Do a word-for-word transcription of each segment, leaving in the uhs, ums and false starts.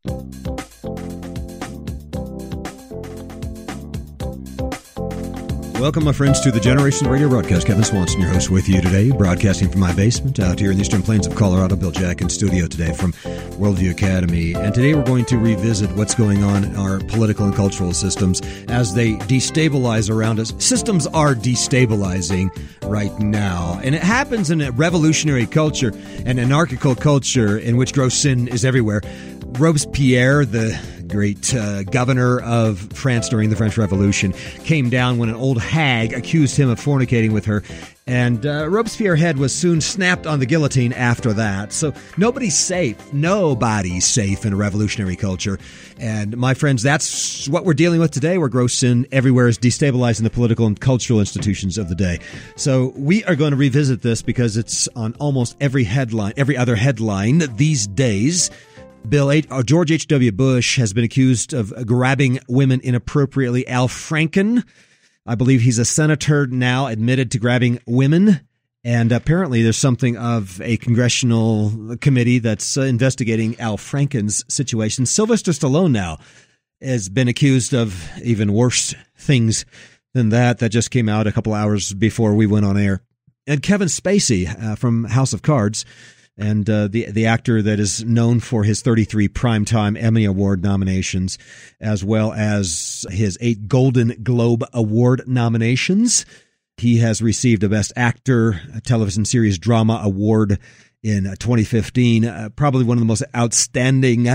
Welcome, my friends, to the Generation Radio broadcast. Kevin Swanson, your host, with you today, broadcasting from my basement out here in the eastern plains of Colorado. Bill Jack in studio today from Worldview Academy. And today we're going to revisit what's going on in our political and cultural systems as they destabilize around us. Systems are destabilizing right now. And it happens in a revolutionary culture, an anarchical culture in which gross sin is everywhere. Robespierre, the great uh, governor of France during the French Revolution, came down when an old hag accused him of fornicating with her. And uh, Robespierre's head was soon snapped on the guillotine after that. So nobody's safe. Nobody's safe in a revolutionary culture. And my friends, that's what we're dealing with today, where gross sin everywhere is destabilizing the political and cultural institutions of the day. So we are going to revisit this because it's on almost every headline, every other headline these days. Bill, uh, George H W. Bush has been accused of grabbing women inappropriately. Al Franken, I believe he's a senator now, admitted to grabbing women. And apparently there's something of a congressional committee that's uh, investigating Al Franken's situation. Sylvester Stallone now has been accused of even worse things than that. That just came out a couple hours before we went on air. And Kevin Spacey uh, from House of Cards, and uh, the the actor that is known for his thirty-three Primetime Emmy Award nominations, as well as his eight Golden Globe Award nominations. He has received a Best Actor a television series drama award in twenty fifteen. Uh, probably one of the most outstanding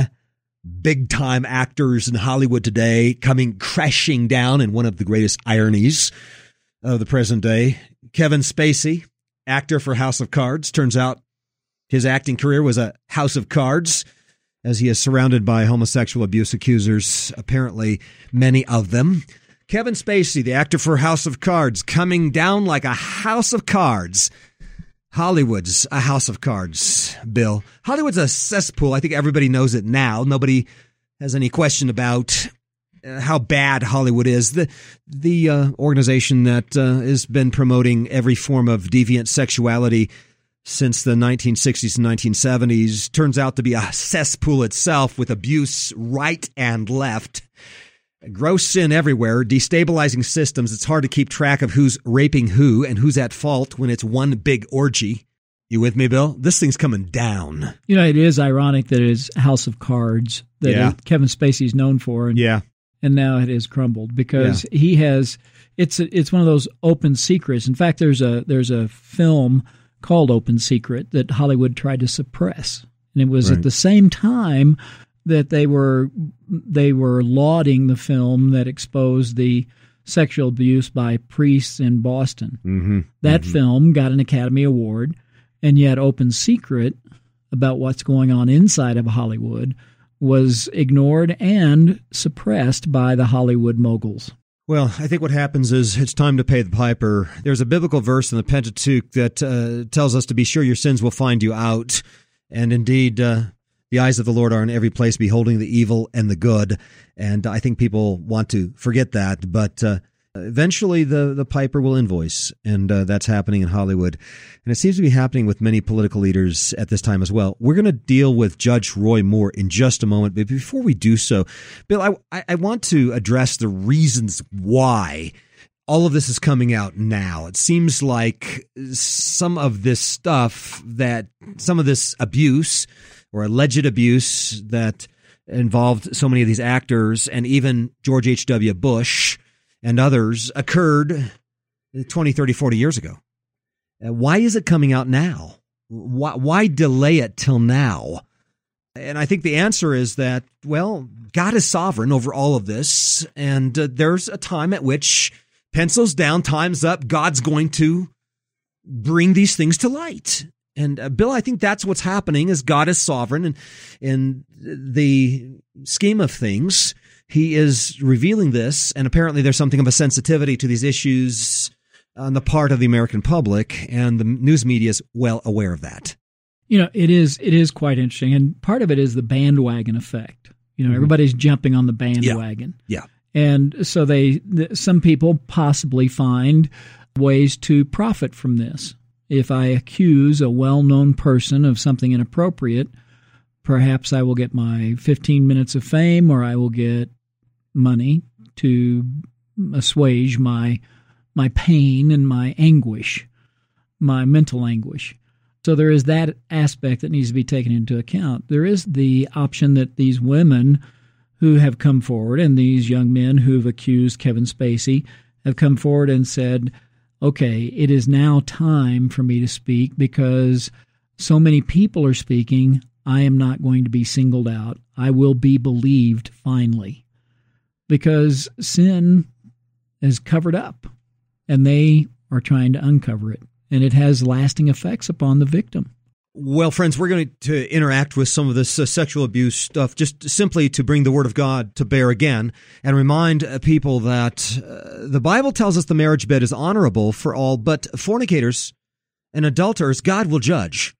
big-time actors in Hollywood today, coming crashing down in one of the greatest ironies of the present day. Kevin Spacey, actor for House of Cards, turns out his acting career was a house of cards, as he is surrounded by homosexual abuse accusers, apparently many of them. Kevin Spacey, the actor for House of Cards, coming down like a house of cards. Hollywood's a house of cards, Bill. Hollywood's a cesspool. I think everybody knows it now. Nobody has any question about uh, how bad Hollywood is. The the uh, organization that uh, has been promoting every form of deviant sexuality since the nineteen sixties and nineteen seventies turns out to be a cesspool itself, with abuse right and left. Gross sin everywhere, destabilizing systems. It's hard to keep track of who's raping who and who's at fault when it's one big orgy. You with me, Bill? This thing's coming down. You know, it is ironic that it is House of Cards that Yeah. it, Kevin Spacey's known for. And, Yeah. and now it has crumbled because Yeah. he has, it's a, it's one of those open secrets. In fact, there's a there's a film called Open Secret that Hollywood tried to suppress. And it was Right. at the same time that they were they were lauding the film that exposed the sexual abuse by priests in Boston. Mm-hmm. That mm-hmm. film got an Academy Award, and yet Open Secret about what's going on inside of Hollywood was ignored and suppressed by the Hollywood moguls. Well, I think what happens is it's time to pay the piper. There's a biblical verse in the Pentateuch that uh, tells us to be sure your sins will find you out. And indeed, uh, the eyes of the Lord are in every place, beholding the evil and the good. And I think people want to forget that. But uh, eventually the, the piper will invoice. And uh, that's happening in Hollywood. And it seems to be happening with many political leaders at this time as well. We're going to deal with Judge Roy Moore in just a moment. But before we do so, Bill, I, I want to address the reasons why all of this is coming out now. It seems like some of this stuff, that some of this abuse or alleged abuse that involved so many of these actors and even George H W. Bush and others occurred twenty, thirty, forty years ago. Uh, why is it coming out now? Why, why delay it till now? And I think the answer is that, well, God is sovereign over all of this, and uh, there's a time at which, pencils down, time's up, God's going to bring these things to light. And uh, Bill, I think that's what's happening, is God is sovereign, and in the scheme of things, he is revealing this, and apparently there's something of a sensitivity to these issues on the part of the American public, and the news media is well aware of that. You know, it is it is quite interesting, and part of it is the bandwagon effect. You know, mm-hmm. everybody's jumping on the bandwagon. Yeah. yeah. And so they, some people possibly find ways to profit from this. If I accuse a well-known person of something inappropriate, perhaps I will get my fifteen minutes of fame, or I will get money to assuage my my pain and my anguish, my mental anguish. So there is that aspect that needs to be taken into account. There is the option that these women who have come forward and these young men who have accused Kevin Spacey have come forward and said, okay, it is now time for me to speak because so many people are speaking. I am not going to be singled out. I will be believed finally, because sin is covered up and they are trying to uncover it. And it has lasting effects upon the victim. Well, friends, we're going to interact with some of this uh, sexual abuse stuff just simply to bring the Word of God to bear again and remind uh, people that uh, the Bible tells us the marriage bed is honorable for all, but fornicators and adulterers, God will judge.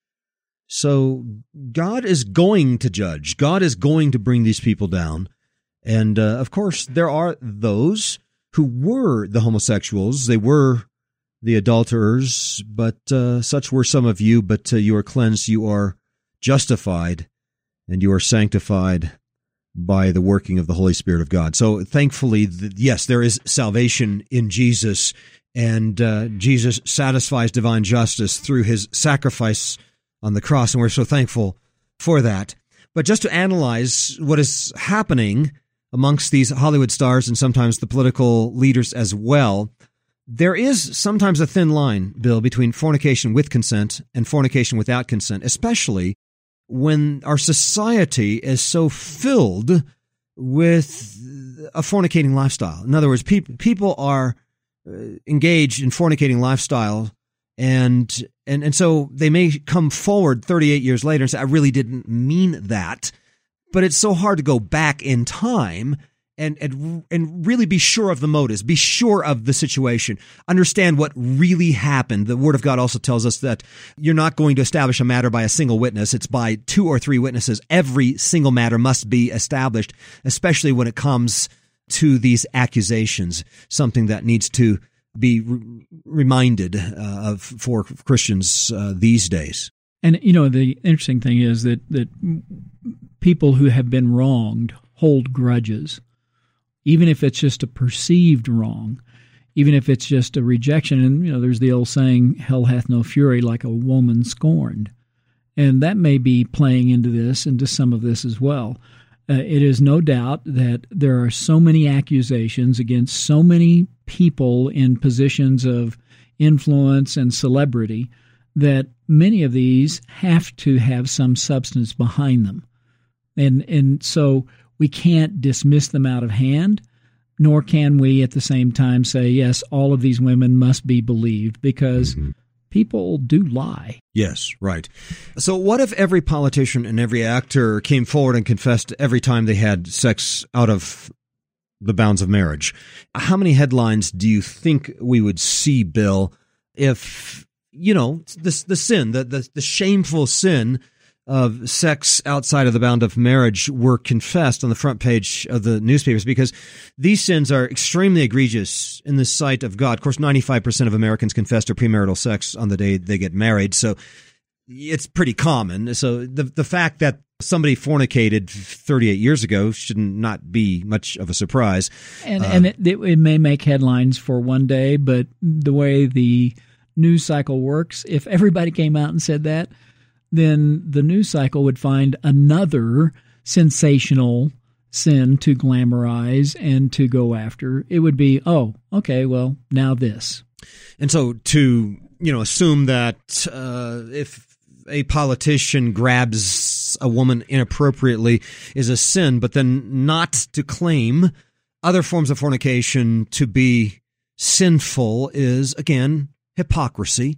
So God is going to judge. God is going to bring these people down. And, uh, of course, there are those who were the homosexuals. They were the adulterers, but uh, such were some of you, but uh, you are cleansed, you are justified, and you are sanctified by the working of the Holy Spirit of God. So thankfully, th- yes, there is salvation in Jesus, and uh, Jesus satisfies divine justice through his sacrifice on the cross, and we're so thankful for that. But just to analyze what is happening amongst these Hollywood stars and sometimes the political leaders as well, there is sometimes a thin line, Bill, between fornication with consent and fornication without consent, especially when our society is so filled with a fornicating lifestyle. In other words, pe- people are engaged in fornicating lifestyle, and, and and so they may come forward thirty-eight years later and say, I really didn't mean that. But it's so hard to go back in time And, and and really be sure of the motives, be sure of the situation, understand what really happened. The Word of God also tells us that you're not going to establish a matter by a single witness. It's by two or three witnesses. Every single matter must be established, especially when it comes to these accusations, something that needs to be re- reminded uh, of for Christians uh, these days. And, you know, the interesting thing is that, that people who have been wronged hold grudges. Even if it's just a perceived wrong, even if it's just a rejection. And, you know, there's the old saying, hell hath no fury like a woman scorned. And that may be playing into this, into some of this as well. Uh, it is no doubt that there are so many accusations against so many people in positions of influence and celebrity that many of these have to have some substance behind them. And and so we can't dismiss them out of hand, nor can we at the same time say, yes, all of these women must be believed, because mm-hmm. people do lie. Yes, right. So what if every politician and every actor came forward and confessed every time they had sex out of the bounds of marriage? How many headlines do you think we would see, Bill, if, you know, the, the sin, the, the, the shameful sin of sex outside of the bound of marriage were confessed on the front page of the newspapers? Because these sins are extremely egregious in the sight of God. Of course, ninety-five percent of Americans confess to premarital sex on the day they get married, so it's pretty common. So the the fact that somebody fornicated thirty-eight years ago should not be much of a surprise. And, uh, and it, it may make headlines for one day, but the way the news cycle works, if everybody came out and said that, then the news cycle would find another sensational sin to glamorize and to go after. It would be, oh, okay, well, now this. And so to, you know, assume that uh, if a politician grabs a woman inappropriately is a sin, but then not to claim other forms of fornication to be sinful is, again, hypocrisy.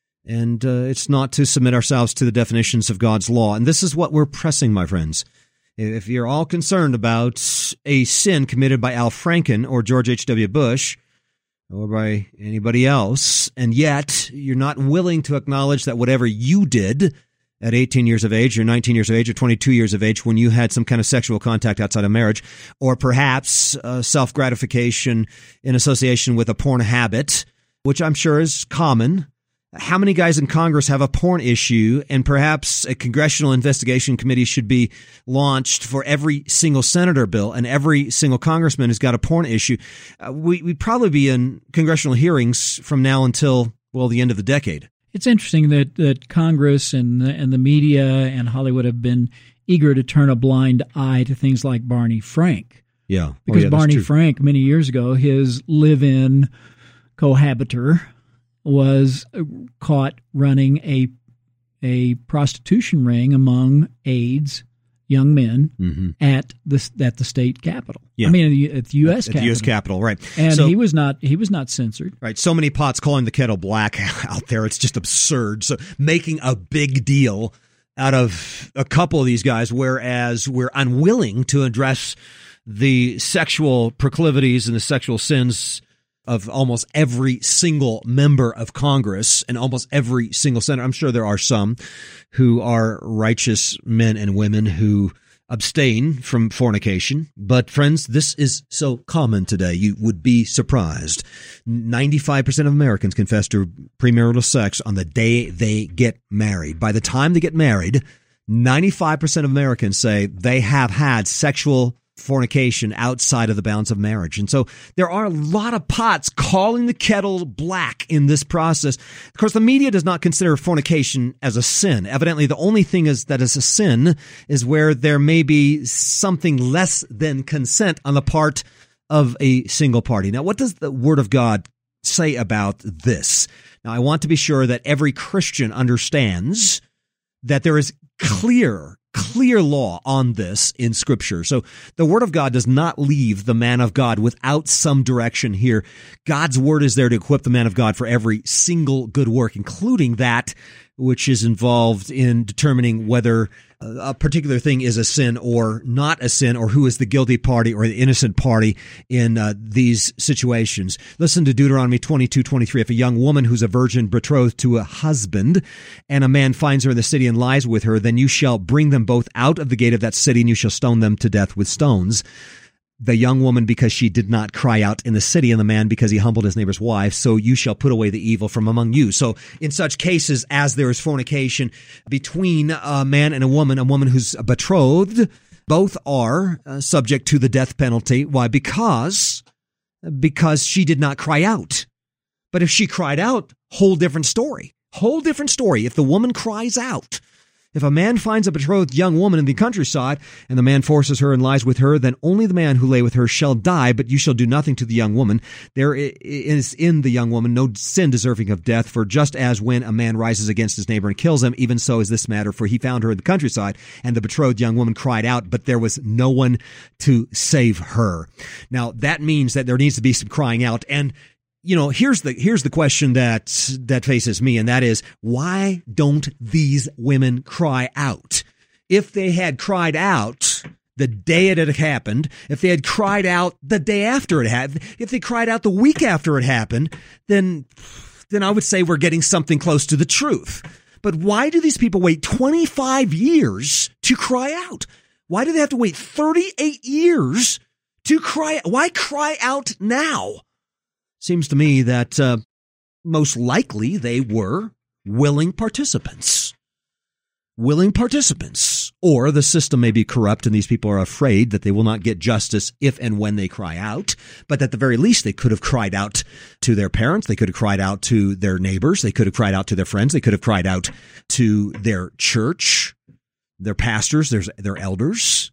And uh, it's not to submit ourselves to the definitions of God's law. And this is what we're pressing, my friends. If you're all concerned about a sin committed by Al Franken or George H W. Bush or by anybody else, and yet you're not willing to acknowledge that whatever you did at eighteen years of age or nineteen years of age or twenty-two years of age when you had some kind of sexual contact outside of marriage, or perhaps uh, self-gratification in association with a porn habit, which I'm sure is common, How many guys in Congress have a porn issue, and perhaps a congressional investigation committee should be launched for every single senator bill and every single congressman who's got a porn issue? Uh, we, we'd probably be in congressional hearings from now until, well, the end of the decade. It's interesting that, that Congress and the, and the media and Hollywood have been eager to turn a blind eye to things like Barney Frank. Yeah. Because oh, yeah, Barney Frank, many years ago, his live-in cohabiter was caught running a a prostitution ring among AIDS young men mm-hmm. at the at the state capitol. Yeah. I mean, at the U S At Capitol. the U S Capitol, right? And so, he was not he was not censored. Right. So many pots calling the kettle black out there. It's just absurd. So making a big deal out of a couple of these guys, whereas we're unwilling to address the sexual proclivities and the sexual sins of almost every single member of Congress and almost every single senator. I'm sure there are some who are righteous men and women who abstain from fornication. But friends, this is so common today. You would be surprised. ninety-five percent of Americans confess to premarital sex on the day they get married. By the time they get married, ninety-five percent of Americans say they have had sexual fornication outside of the bounds of marriage. And so there are a lot of pots calling the kettle black in this process. Of course, the media does not consider fornication as a sin. Evidently, the only thing is that is a sin is where there may be something less than consent on the part of a single party. Now, what does the Word of God say about this? Now, I want to be sure that every Christian understands that there is clear Clear law on this in Scripture. So the Word of God does not leave the man of God without some direction here. God's Word is there to equip the man of God for every single good work, including that which is involved in determining whether a particular thing is a sin or not a sin, or who is the guilty party or the innocent party in uh, these situations. Listen to Deuteronomy twenty-two twenty-three. If a young woman who's a virgin betrothed to a husband, and a man finds her in the city and lies with her, then you shall bring them both out of the gate of that city, and you shall stone them to death with stones. The young woman because she did not cry out in the city, and the man because he humbled his neighbor's wife. So you shall put away the evil from among you. So in such cases, as there is fornication between a man and a woman, a woman who's betrothed, both are uh, subject to the death penalty. Why? Because, because she did not cry out. But if she cried out, whole different story. Whole different story. If the woman cries out. If a man finds a betrothed young woman in the countryside, and the man forces her and lies with her, then only the man who lay with her shall die, but you shall do nothing to the young woman. There is in the young woman no sin deserving of death, for just as when a man rises against his neighbor and kills him, even so is this matter, for he found her in the countryside, and the betrothed young woman cried out, but there was no one to save her. Now, that means that there needs to be some crying out, and you know, here's the here's the question that that faces me, and that is, why don't these women cry out? If they had cried out the day it had happened, if they had cried out the day after it happened, if they cried out the week after it happened, then then I would say we're getting something close to the truth. But why do these people wait twenty-five years to cry out? Why do they have to wait thirty-eight years to cry? Why cry out now? Seems to me that uh, most likely they were willing participants. Willing participants. Or the system may be corrupt and these people are afraid that they will not get justice if and when they cry out. But at the very least, they could have cried out to their parents. They could have cried out to their neighbors. They could have cried out to their friends. They could have cried out to their church, their pastors, their, their elders.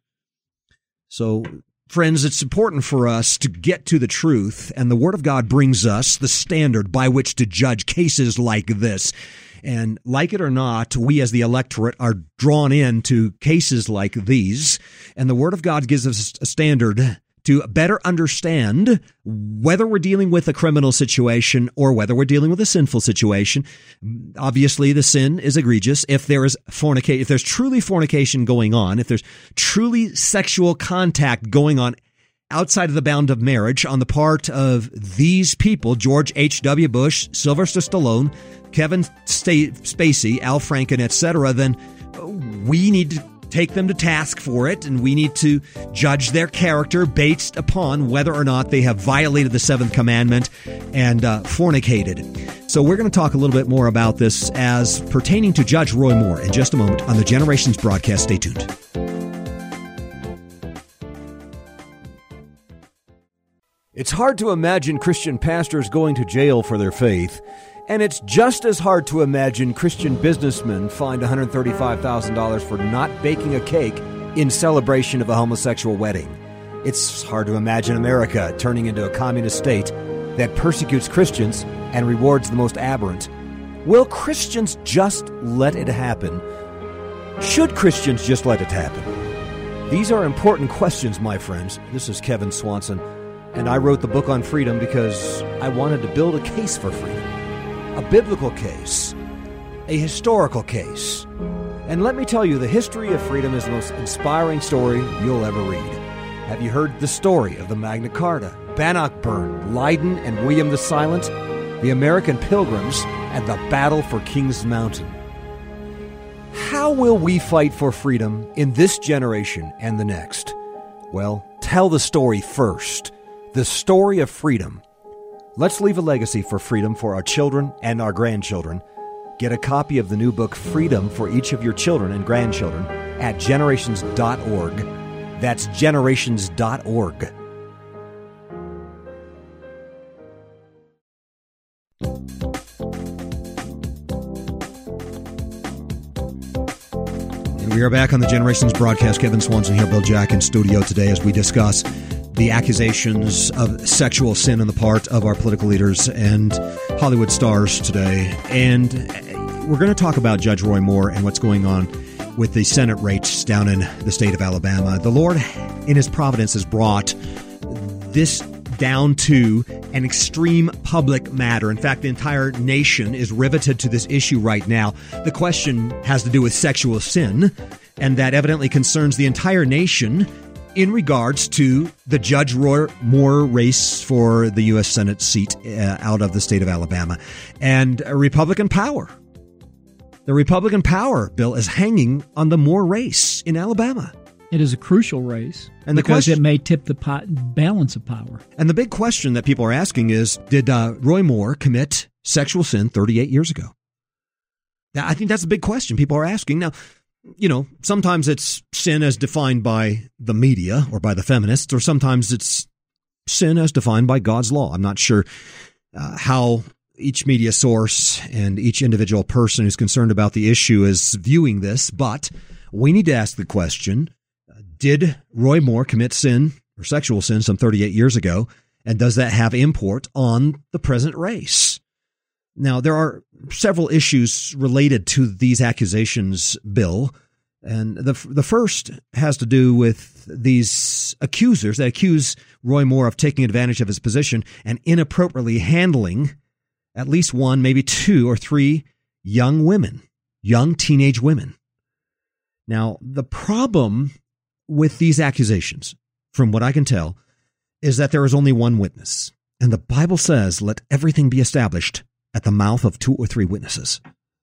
So, friends, it's important for us to get to the truth, and the Word of God brings us the standard by which to judge cases like this. And like it or not, we as the electorate are drawn into cases like these, and the Word of God gives us a standard to better understand whether we're dealing with a criminal situation or whether we're dealing with a sinful situation. Obviously, the sin is egregious. If there is fornication, if there's truly fornication going on, if there's truly sexual contact going on outside of the bound of marriage on the part of these people, George H W. Bush, Sylvester Stallone, Kevin Spacey, Al Franken, et cetera, then we need to take them to task for it, and we need to judge their character based upon whether or not they have violated the seventh commandment and uh, fornicated. So we're going to talk a little bit more about this as pertaining to Judge Roy Moore in just a moment on the Generations broadcast. Stay tuned. It's hard to imagine Christian pastors going to jail for their faith, and it's just as hard to imagine Christian businessmen fined one hundred thirty-five thousand dollars for not baking a cake in celebration of a homosexual wedding. It's hard to imagine America turning into a communist state that persecutes Christians and rewards the most aberrant. Will Christians just let it happen? Should Christians just let it happen? These are important questions, my friends. This is Kevin Swanson, and I wrote the book on freedom because I wanted to build a case for freedom. A biblical case, a historical case. And let me tell you, the history of freedom is the most inspiring story you'll ever read. Have you heard the story of the Magna Carta, Bannockburn, Leiden, and William the Silent, the American Pilgrims, and the battle for Kings Mountain? How will we fight for freedom in this generation and the next? Well, tell the story first. The story of freedom. Let's leave a legacy for freedom for our children and our grandchildren. Get a copy of the new book, Freedom, for each of your children and grandchildren at generations dot org. That's generations dot org. And we are back on the Generations broadcast. Kevin Swanson here, Bill Jack in studio today as we discuss the accusations of sexual sin on the part of our political leaders and Hollywood stars today. And we're going to talk about Judge Roy Moore and what's going on with the Senate race down in the state of Alabama. The Lord, in His providence, has brought this down to an extreme public matter. In fact, the entire nation is riveted to this issue right now. The question has to do with sexual sin, and that evidently concerns the entire nation in regards to the Judge Roy Moore race for the U S Senate seat uh, out of the state of Alabama. And a Republican power. The Republican power, Bill, is hanging on the Moore race in Alabama. It is a crucial race and the because question, it may tip the pot, balance of power. And the big question that people are asking is, did uh, Roy Moore commit sexual sin thirty-eight years ago? Now, I think that's a big question people are asking. Now, you know, sometimes it's sin as defined by the media or by the feminists, or sometimes it's sin as defined by God's law. I'm not sure uh, how each media source and each individual person who's concerned about the issue is viewing this, but we need to ask the question, did Roy Moore commit sin or sexual sin some thirty-eight years ago, and does that have import on the present race? Now, there are several issues related to these accusations, Bill, and the the first has to do with these accusers that accuse Roy Moore of taking advantage of his position and inappropriately handling at least one, maybe two or three young women, young teenage women. Now, the problem with these accusations, from what I can tell, is that there is only one witness, and the Bible says, let everything be established at the mouth of two or three witnesses.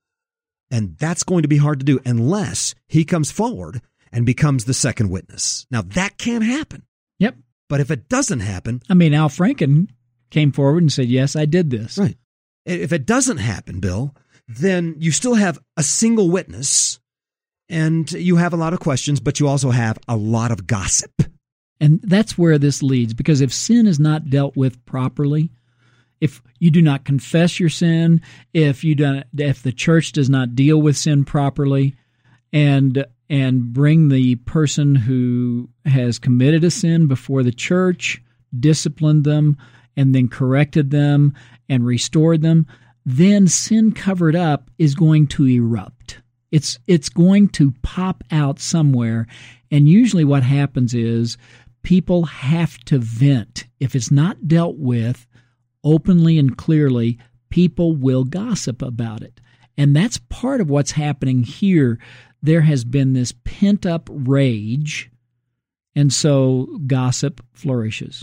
And that's going to be hard to do unless he comes forward and becomes the second witness. Now, that can happen. Yep. But if it doesn't happen... I mean, Al Franken came forward and said, yes, I did this. Right. If it doesn't happen, Bill, then you still have a single witness, and you have a lot of questions, but you also have a lot of gossip. And that's where this leads, because if sin is not dealt with properly, if you do not confess your sin, if you don't, if the church does not deal with sin properly, and and bring the person who has committed a sin before the church, disciplined them, and then corrected them and restored them, then sin covered up is going to erupt. It's it's going to pop out somewhere, and usually what happens is people have to vent. If it's not dealt with openly and clearly, people will gossip about it. And that's part of what's happening here. There has been this pent-up rage, and so gossip flourishes.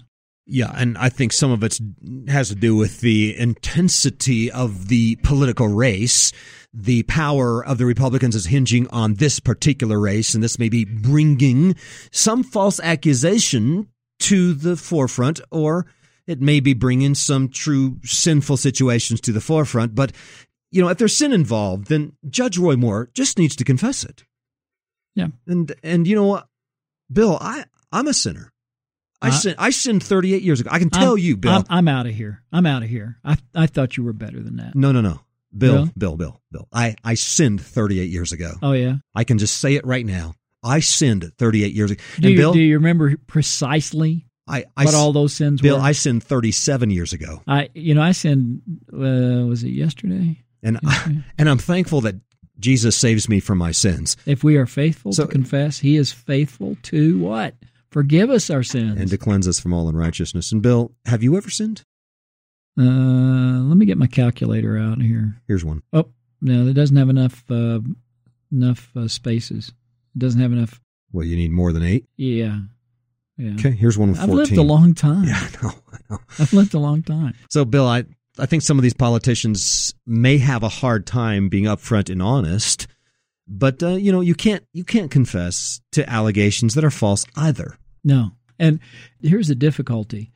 Yeah, and I think some of it has to do with the intensity of the political race. The power of the Republicans is hinging on this particular race, and this may be bringing some false accusation to the forefront, or it may be bringing some true sinful situations to the forefront. But, you know, if there's sin involved, then Judge Roy Moore just needs to confess it. Yeah. And, and you know what, Bill, I, I'm a sinner. I, uh, sin, I sinned thirty-eight years ago. I can tell I'm, you, Bill. I'm, I'm out of here. I'm out of here. I I thought you were better than that. No, no, no. Bill, Bill, Bill, Bill, Bill. I, I sinned thirty-eight years ago. Oh, yeah? I can just say it right now. I sinned thirty-eight years ago. Do, and you, Bill, do you remember precisely I, I, what all those sins Bill, were? Bill, I sinned thirty-seven years ago. I, You know, I sinned, uh, was it yesterday? And, yesterday? I, and I'm thankful that Jesus saves me from my sins. If we are faithful so, to confess, he is faithful to what? Forgive us our sins. And to cleanse us from all unrighteousness. And Bill, have you ever sinned? Uh, let me get my calculator out here. Here's one. Oh, no, it doesn't have enough uh, enough uh, spaces. It doesn't have enough. Well, you need more than eight? Yeah. Yeah. Okay, here's one with fourteen. I've lived a long time. Yeah, I know, I know. I've lived a long time. So, Bill, I, I think some of these politicians may have a hard time being upfront and honest, but, uh, you know, you can't you can't confess to allegations that are false either. No. And here's the difficulty.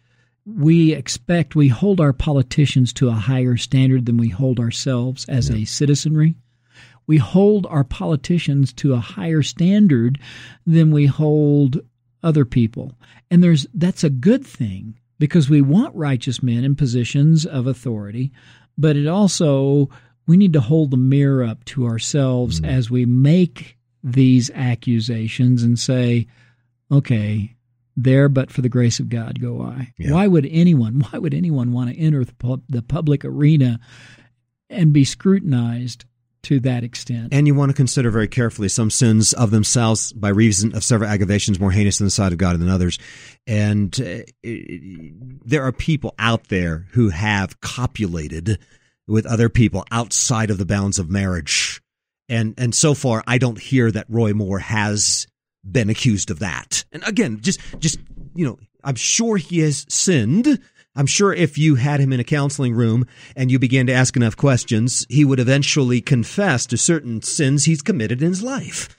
We expect, we hold our politicians to a higher standard than we hold ourselves as yeah. a citizenry. We hold our politicians to a higher standard than we hold other people. And there's that's a good thing, because we want righteous men in positions of authority, but it also, we need to hold the mirror up to ourselves mm-hmm. as we make these accusations and say, okay, there but for the grace of God go I. Yeah. Why would anyone, why would anyone want to enter the, pub, the public arena and be scrutinized to that extent? And you want to consider very carefully some sins of themselves by reason of several aggravations more heinous in the sight of God than others. And uh, it, there are people out there who have copulated with other people outside of the bounds of marriage. And and so far, I don't hear that Roy Moore has been accused of that. And again, just, just you know, I'm sure he has sinned. I'm sure if you had him in a counseling room and you began to ask enough questions, he would eventually confess to certain sins he's committed in his life.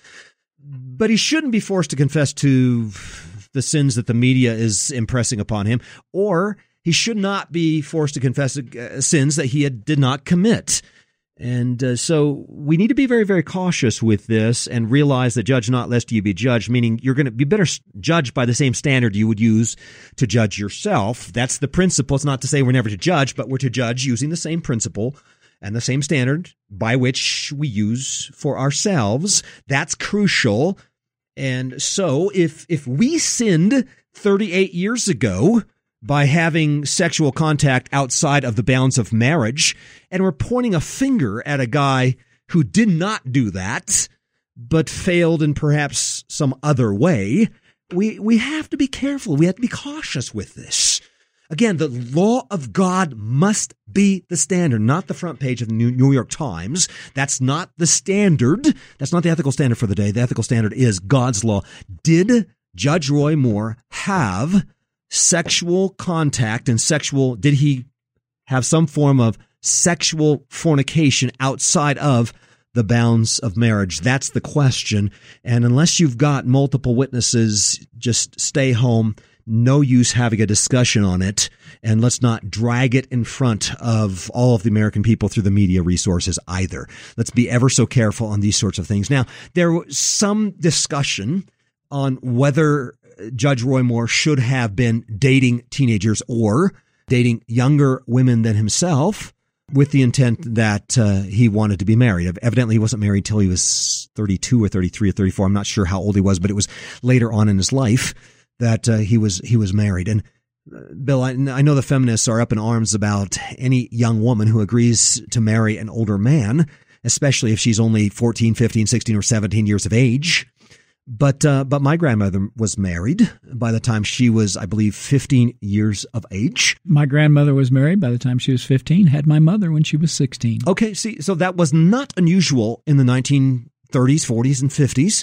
But he shouldn't be forced to confess to the sins that the media is impressing upon him, or he should not be forced to confess uh, sins that he had, did not commit. And uh, so we need to be very, very cautious with this and realize that judge not lest you be judged, meaning you're going to be better judged by the same standard you would use to judge yourself. That's the principle. It's not to say we're never to judge, but we're to judge using the same principle and the same standard by which we use for ourselves. That's crucial. And so if if we sinned thirty-eight years ago by having sexual contact outside of the bounds of marriage, and we're pointing a finger at a guy who did not do that, but failed in perhaps some other way, we we have to be careful. We have to be cautious with this. Again, the law of God must be the standard, not the front page of the New York Times. That's not the standard. That's not the ethical standard for the day. The ethical standard is God's law. Did Judge Roy Moore have sexual contact and sexual, did he have some form of sexual fornication outside of the bounds of marriage? That's the question. And unless you've got multiple witnesses, just stay home. No use having a discussion on it. And let's not drag it in front of all of the American people through the media resources either. Let's be ever so careful on these sorts of things. Now, there was some discussion on whether Judge Roy Moore should have been dating teenagers or dating younger women than himself with the intent that uh, he wanted to be married. Evidently, he wasn't married till he was thirty-two or thirty-three or thirty-four. I'm not sure how old he was, but it was later on in his life that uh, he was he was married. And uh, Bill, I, I know the feminists are up in arms about any young woman who agrees to marry an older man, especially if she's only fourteen, fifteen, sixteen, or seventeen years of age. But uh, but my grandmother was married by the time she was, I believe, fifteen years of age. My grandmother was married by the time she was fifteen, had my mother when she was sixteen. Okay, see, so that was not unusual in the nineteen thirties, forties, and fifties.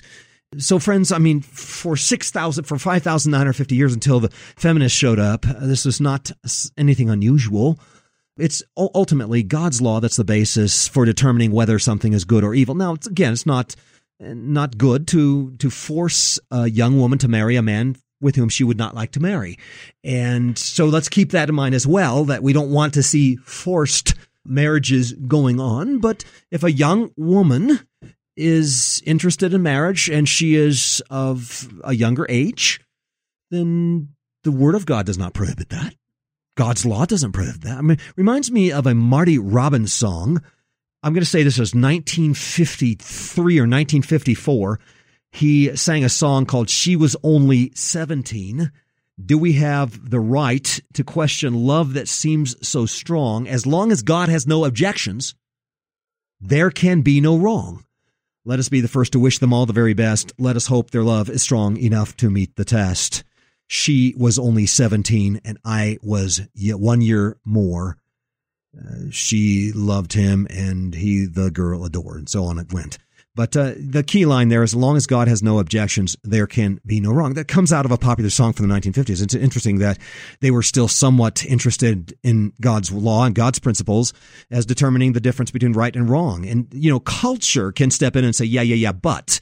So, friends, I mean, for six thousand, for five thousand nine hundred fifty years until the feminists showed up, this is not anything unusual. It's ultimately God's law that's the basis for determining whether something is good or evil. Now, it's, again, it's not not good to to force a young woman to marry a man with whom she would not like to marry. And so let's keep that in mind as well, that we don't want to see forced marriages going on. But if a young woman is interested in marriage and she is of a younger age, then the Word of God does not prohibit that. God's law doesn't prohibit that. I mean, it reminds me of a Marty Robbins song. I'm going to say this was nineteen fifty-three or nineteen fifty-four. He sang a song called She Was Only seventeen. Do we have the right to question love that seems so strong? As long as God has no objections, there can be no wrong. Let us be the first to wish them all the very best. Let us hope their love is strong enough to meet the test. She was only seventeen, and I was one year more. Uh, she loved him, and he the girl adored, and so on it went. But uh, the key line there is, as long as God has no objections, there can be no wrong. That comes out of a popular song from the nineteen fifties. It's interesting that they were still somewhat interested in God's law and God's principles as determining the difference between right and wrong. And, you know, culture can step in and say, yeah, yeah, yeah, but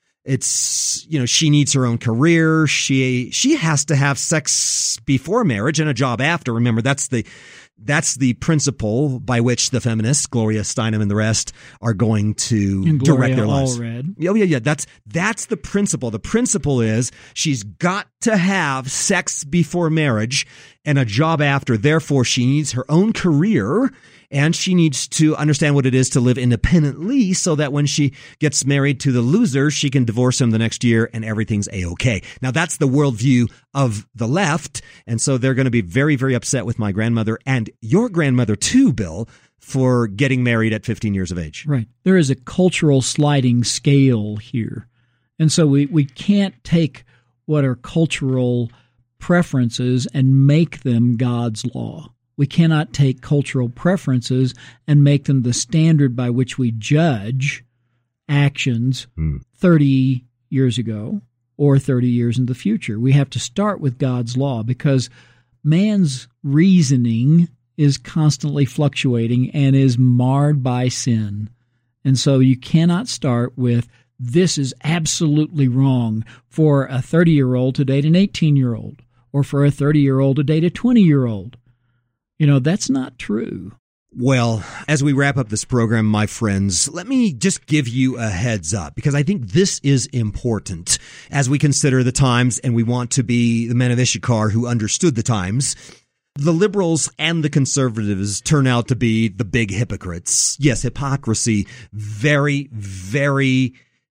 it's, you know, she needs her own career. She she has to have sex before marriage and a job after. Remember, that's the That's the principle by which the feminists, Gloria Steinem and the rest, are going to and direct their lives. Allred. Oh, yeah, yeah. That's that's the principle. The principle is she's got to have sex before marriage and a job after. Therefore, she needs her own career, and she needs to understand what it is to live independently so that when she gets married to the loser, she can divorce him the next year and everything's A-okay. Now, that's the worldview of the left, and so they're going to be very, very upset with my grandmother and your grandmother too, Bill, for getting married at fifteen years of age. Right. There is a cultural sliding scale here. And so we, we can't take what are cultural preferences and make them God's law. We cannot take cultural preferences and make them the standard by which we judge actions mm. thirty years ago or thirty years in the future. We have to start with God's law because man's reasoning is constantly fluctuating and is marred by sin. And so you cannot start with, this is absolutely wrong for a thirty-year-old to date an eighteen-year-old or for a thirty-year-old to date a twenty-year-old. You know, that's not true. Well, as we wrap up this program, my friends, let me just give you a heads up, because I think this is important as we consider the times and we want to be the men of Issachar who understood the times. The liberals and the conservatives turn out to be the big hypocrites. Yes, hypocrisy, very, very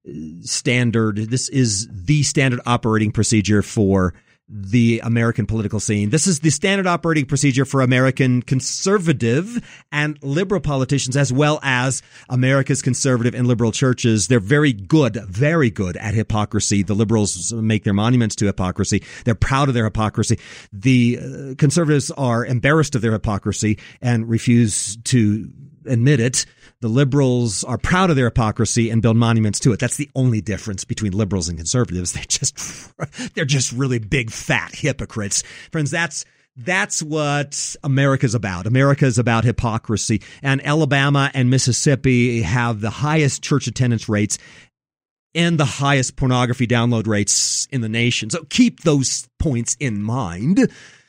standard. This is the standard operating procedure for the American political scene. This is the standard operating procedure for American conservative and liberal politicians, as well as America's conservative and liberal churches. They're very good, very good at hypocrisy. The liberals make their monuments to hypocrisy. They're proud of their hypocrisy. The uh, conservatives are embarrassed of their hypocrisy and refuse to admit it. The liberals are proud of their hypocrisy and build monuments to it. That's the only difference between liberals and conservatives. They just, they're just really big, fat hypocrites. Friends, that's, that's what America's about. America is about hypocrisy. And Alabama and Mississippi have the highest church attendance rates and the highest pornography download rates in the nation. So keep those points in mind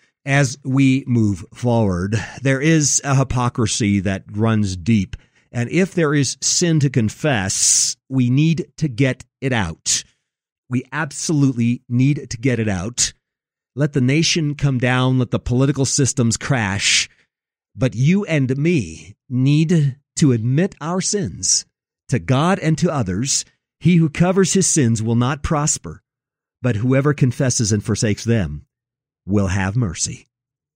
as we move forward. There is a hypocrisy that runs deep. And if there is sin to confess, we need to get it out. We absolutely need to get it out. Let the nation come down. Let the political systems crash. But you and me need to admit our sins to God and to others. He who covers his sins will not prosper, but whoever confesses and forsakes them will have mercy.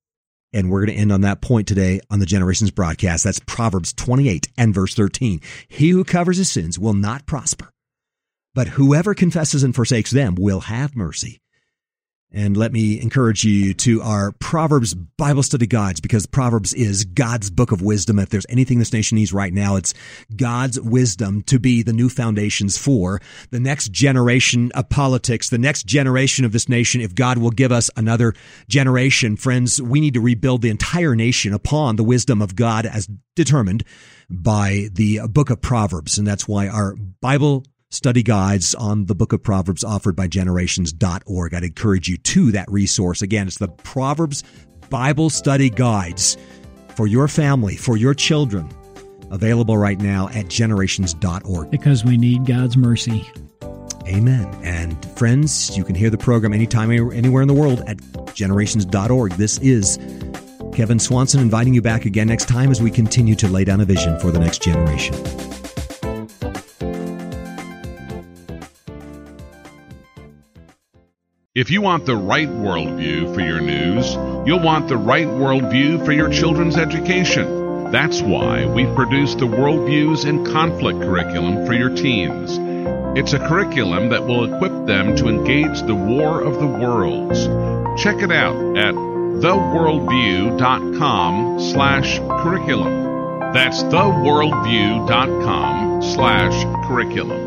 And we're going to end on that point today on the Generations broadcast. That's Proverbs twenty-eight and verse thirteen. He who covers his sins will not prosper, but whoever confesses and forsakes them will have mercy. And let me encourage you to our Proverbs Bible study guides, because Proverbs is God's book of wisdom. If there's anything this nation needs right now, it's God's wisdom to be the new foundations for the next generation of politics, the next generation of this nation. If God will give us another generation, friends, we need to rebuild the entire nation upon the wisdom of God as determined by the book of Proverbs. And that's why our Bible study guides on the book of Proverbs offered by generations dot org. I'd encourage you to that resource. Again, it's the Proverbs Bible study guides for your family, for your children, available right now at generations dot org. Because we need God's mercy. Amen. And friends, you can hear the program anytime, anywhere in the world at generations dot org. This is Kevin Swanson inviting you back again next time as we continue to lay down a vision for the next generation. If you want the right worldview for your news, you'll want the right worldview for your children's education. That's why we've produced the Worldviews in Conflict curriculum for your teens. It's a curriculum that will equip them to engage the war of the worlds. Check it out at theworldview.com slash curriculum. That's theworldview.com slash curriculum.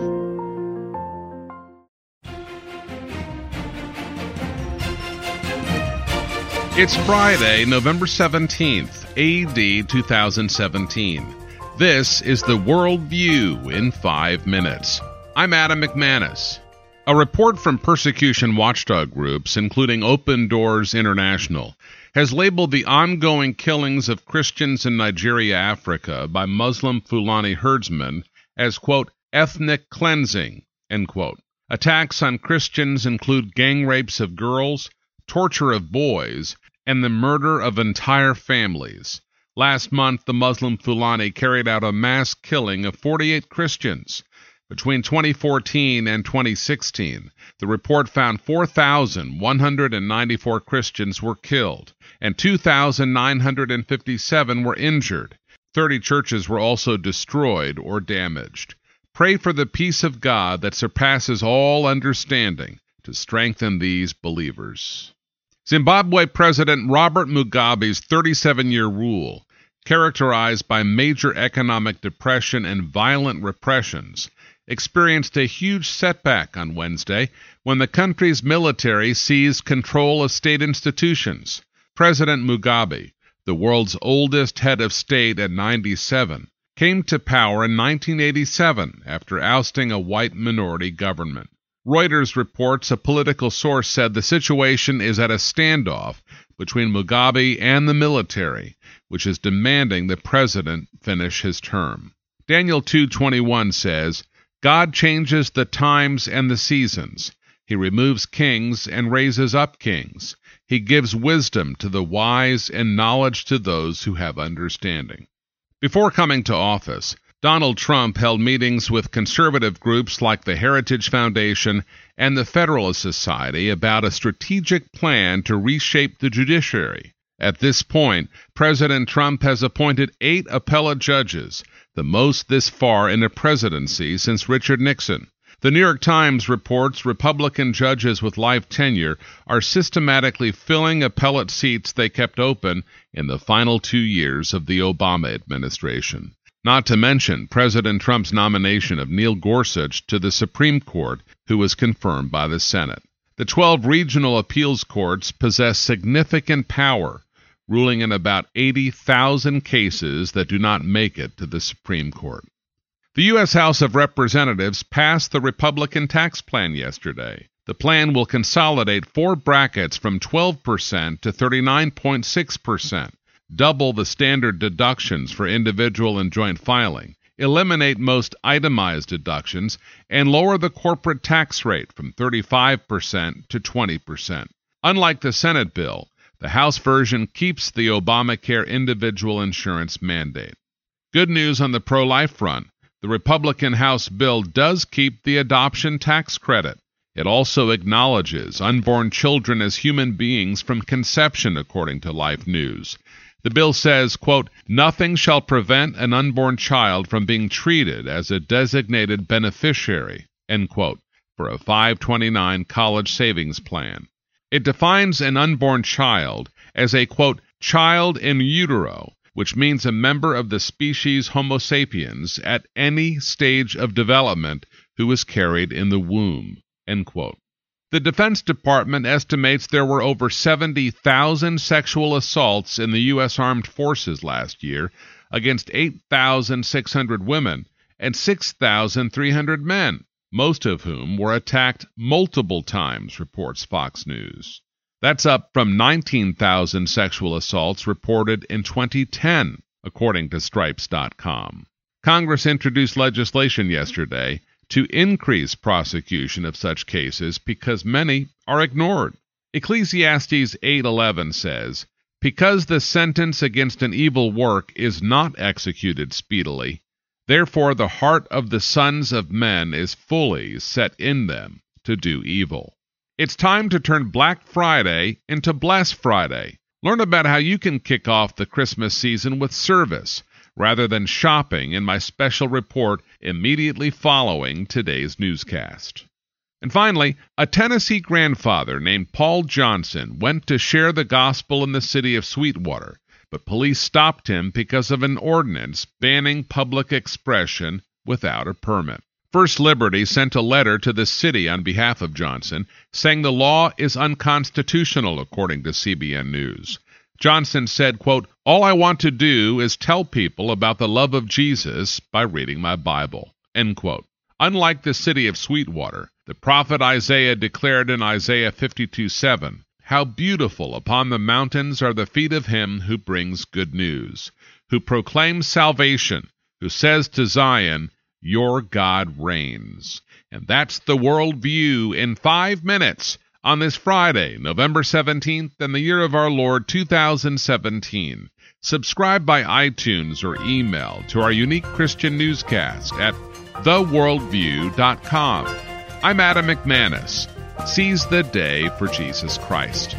It's Friday, November seventeenth, A D two thousand seventeen. This is the World View in five minutes. I'm Adam McManus. A report from persecution watchdog groups, including Open Doors International, has labeled the ongoing killings of Christians in Nigeria, Africa, by Muslim Fulani herdsmen as, quote, ethnic cleansing, end quote. Attacks on Christians include gang rapes of girls, torture of boys, and the murder of entire families. Last month, the Muslim Fulani carried out a mass killing of forty-eight Christians. Between twenty fourteen and twenty sixteen, the report found four thousand one hundred ninety-four Christians were killed, and two thousand nine hundred fifty-seven were injured. thirty churches were also destroyed or damaged. Pray for the peace of God that surpasses all understanding to strengthen these believers. Zimbabwe President Robert Mugabe's thirty-seven-year rule, characterized by major economic depression and violent repressions, experienced a huge setback on Wednesday when the country's military seized control of state institutions. President Mugabe, the world's oldest head of state at ninety-seven, came to power in nineteen eighty-seven after ousting a white minority government. Reuters reports a political source said the situation is at a standoff between Mugabe and the military, which is demanding the president finish his term. Daniel two twenty-one says, God changes the times and the seasons. He removes kings and raises up kings. He gives wisdom to the wise and knowledge to those who have understanding. Before coming to office, Donald Trump held meetings with conservative groups like the Heritage Foundation and the Federalist Society about a strategic plan to reshape the judiciary. At this point, President Trump has appointed eight appellate judges, the most this far in a presidency since Richard Nixon. The New York Times reports Republican judges with life tenure are systematically filling appellate seats they kept open in the final two years of the Obama administration. Not to mention President Trump's nomination of Neil Gorsuch to the Supreme Court, who was confirmed by the Senate. The twelve regional appeals courts possess significant power, ruling in about eighty thousand cases that do not make it to the Supreme Court. The U S House of Representatives passed the Republican tax plan yesterday. The plan will consolidate four brackets from twelve percent to thirty-nine point six percent. Double the standard deductions for individual and joint filing, eliminate most itemized deductions, and lower the corporate tax rate from thirty-five percent to twenty percent. Unlike the Senate bill, the House version keeps the Obamacare individual insurance mandate. Good news on the pro-life front. The Republican House bill does keep the adoption tax credit. It also acknowledges unborn children as human beings from conception, according to Life News. The bill says, quote, nothing shall prevent an unborn child from being treated as a designated beneficiary, end quote, for a five twenty-nine college savings plan. It defines an unborn child as a, quote, child in utero, which means a member of the species Homo sapiens at any stage of development who is carried in the womb, end quote. The Defense Department estimates there were over seventy thousand sexual assaults in the U S Armed Forces last year against eight thousand six hundred women and six thousand three hundred men, most of whom were attacked multiple times, reports Fox News. That's up from nineteen thousand sexual assaults reported in twenty ten, according to Stripes dot com. Congress introduced legislation yesterday to increase prosecution of such cases because many are ignored. Ecclesiastes eight eleven says, "Because the sentence against an evil work is not executed speedily, therefore the heart of the sons of men is fully set in them to do evil." It's time to turn Black Friday into Bless Friday. Learn about how you can kick off the Christmas season with service rather than shopping in my special report immediately following today's newscast. And finally, a Tennessee grandfather named Paul Johnson went to share the gospel in the city of Sweetwater, but police stopped him because of an ordinance banning public expression without a permit. First Liberty sent a letter to the city on behalf of Johnson, saying the law is unconstitutional, according to C B N News. Johnson said, quote, "All I want to do is tell people about the love of Jesus by reading my Bible," end quote. Unlike the city of Sweetwater, the prophet Isaiah declared in Isaiah fifty-two seven, "How beautiful upon the mountains are the feet of him who brings good news, who proclaims salvation, who says to Zion, your God reigns." And that's the World View in five minutes on this Friday, November seventeenth, in the year of our Lord two thousand seventeen. Subscribe by iTunes or email to our unique Christian newscast at the world view dot com. I'm Adam McManus. Seize the day for Jesus Christ.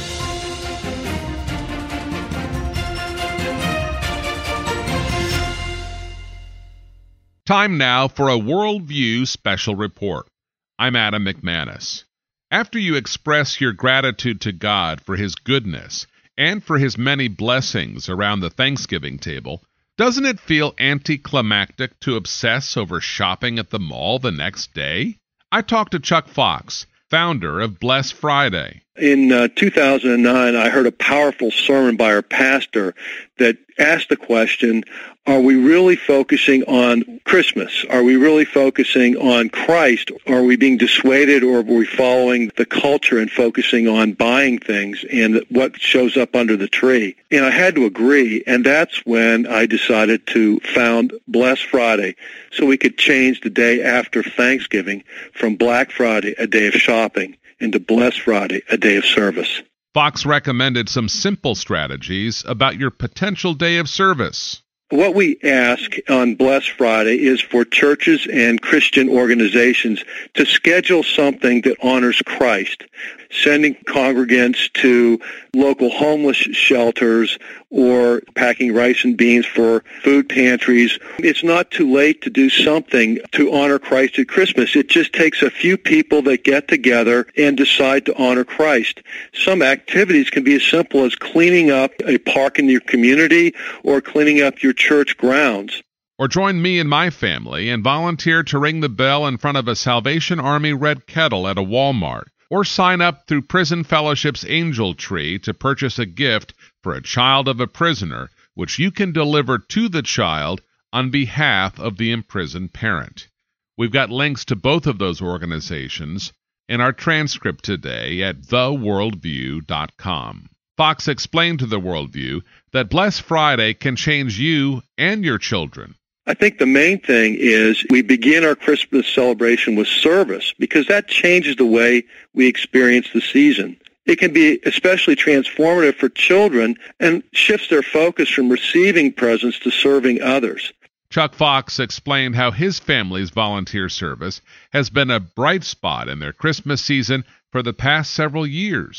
Time now for a Worldview special report. I'm Adam McManus. After you express your gratitude to God for His goodness and for His many blessings around the Thanksgiving table, doesn't it feel anticlimactic to obsess over shopping at the mall the next day? I talked to Chuck Fox, founder of Bless Friday. In uh, two thousand nine, I heard a powerful sermon by our pastor that asked the question, are we really focusing on Christmas? Are we really focusing on Christ? Are we being dissuaded, or are we following the culture and focusing on buying things and what shows up under the tree? And I had to agree, and that's when I decided to found Bless Friday, so we could change the day after Thanksgiving from Black Friday, a day of shopping, into Bless Friday, a day of service. Fox recommended some simple strategies about your potential day of service. What we ask on Bless Friday is for churches and Christian organizations to schedule something that honors Christ, sending congregants to local homeless shelters or packing rice and beans for food pantries. It's not too late to do something to honor Christ at Christmas. It just takes a few people that get together and decide to honor Christ. Some activities can be as simple as cleaning up a park in your community or cleaning up your church grounds. Or join me and my family and volunteer to ring the bell in front of a Salvation Army red kettle at a Walmart. Or sign up through Prison Fellowship's Angel Tree to purchase a gift for a child of a prisoner, which you can deliver to the child on behalf of the imprisoned parent. We've got links to both of those organizations in our transcript today at the world view dot com. Fox explained to the Worldview that Bless Friday can change you and your children. I think the main thing is we begin our Christmas celebration with service, because that changes the way we experience the season. It can be especially transformative for children and shifts their focus from receiving presents to serving others. Chuck Fox explained how his family's volunteer service has been a bright spot in their Christmas season for the past several years.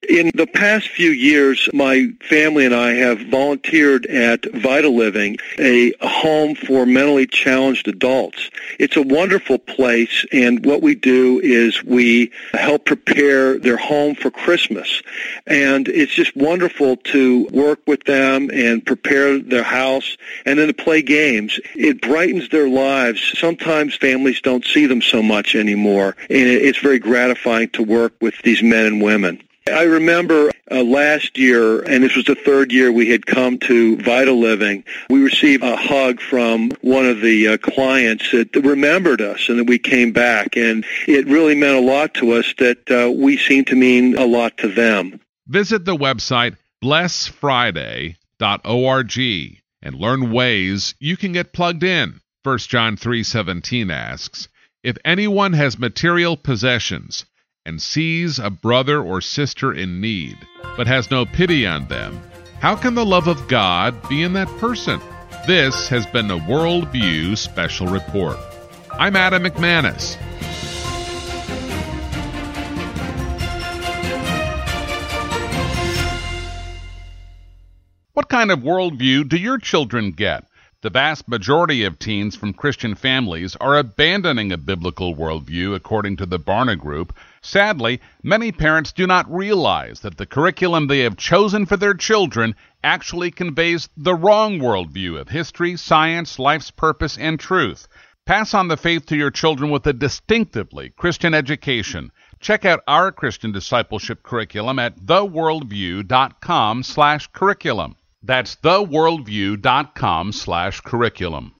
In the past few years, my family and I have volunteered at Vital Living, a home for mentally challenged adults. It's a wonderful place, and what we do is we help prepare their home for Christmas. And it's just wonderful to work with them and prepare their house and then to play games. It brightens their lives. Sometimes families don't see them so much anymore, and it's very gratifying to work with these men and women. I remember uh, last year, and this was the third year we had come to Vital Living, we received a hug from one of the uh, clients that remembered us and that we came back. And it really meant a lot to us that uh, we seemed to mean a lot to them. Visit the website bless friday dot org and learn ways you can get plugged in. First John three seventeen asks, "If anyone has material possessions and sees a brother or sister in need, but has no pity on them, how can the love of God be in that person?" This has been a Worldview Special Report. I'm Adam McManus. What kind of worldview do your children get? The vast majority of teens from Christian families are abandoning a biblical worldview, according to the Barna Group. Sadly, many parents do not realize that the curriculum they have chosen for their children actually conveys the wrong worldview of history, science, life's purpose, and truth. Pass on the faith to your children with a distinctively Christian education. Check out our Christian discipleship curriculum at theworldview.com slash curriculum. That's theworldview.com slash curriculum.